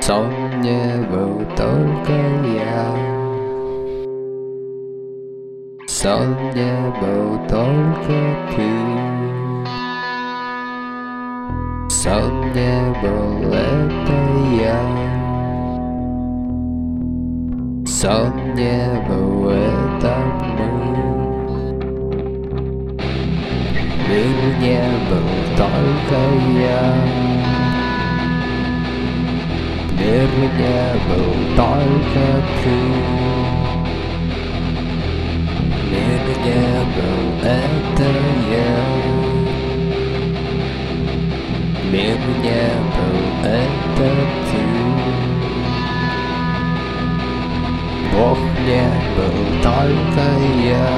сон не был только я. Сон не был только ты. Сон не был это я. Сон не был это мы. Мир не был только я. Мир не был только ты. Мир не был это я. Мир не был это ты. Бог не был только я.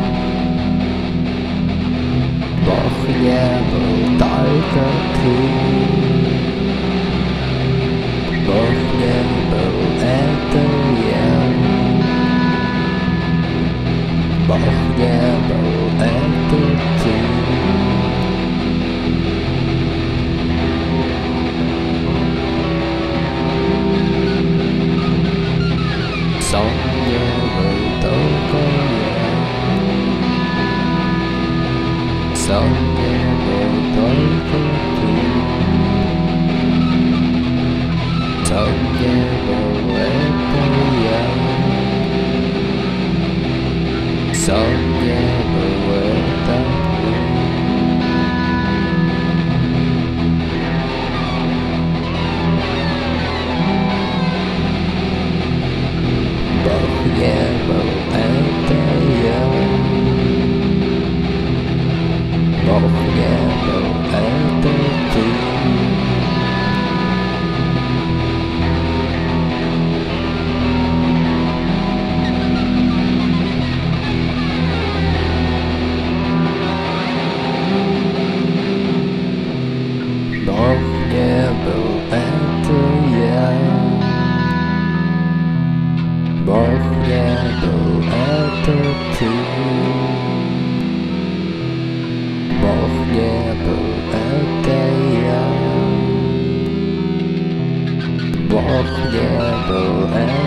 Бог не был только ты. Бог не был это я. Бог не был это ты. Сон не был только я. Сон не был только ты. Сон не был это я. Сон не был это мы. Бог не был это я. Бог не был это ты. Бог не был это я. Бог не был это ты. Бог не был это я. Бог не был это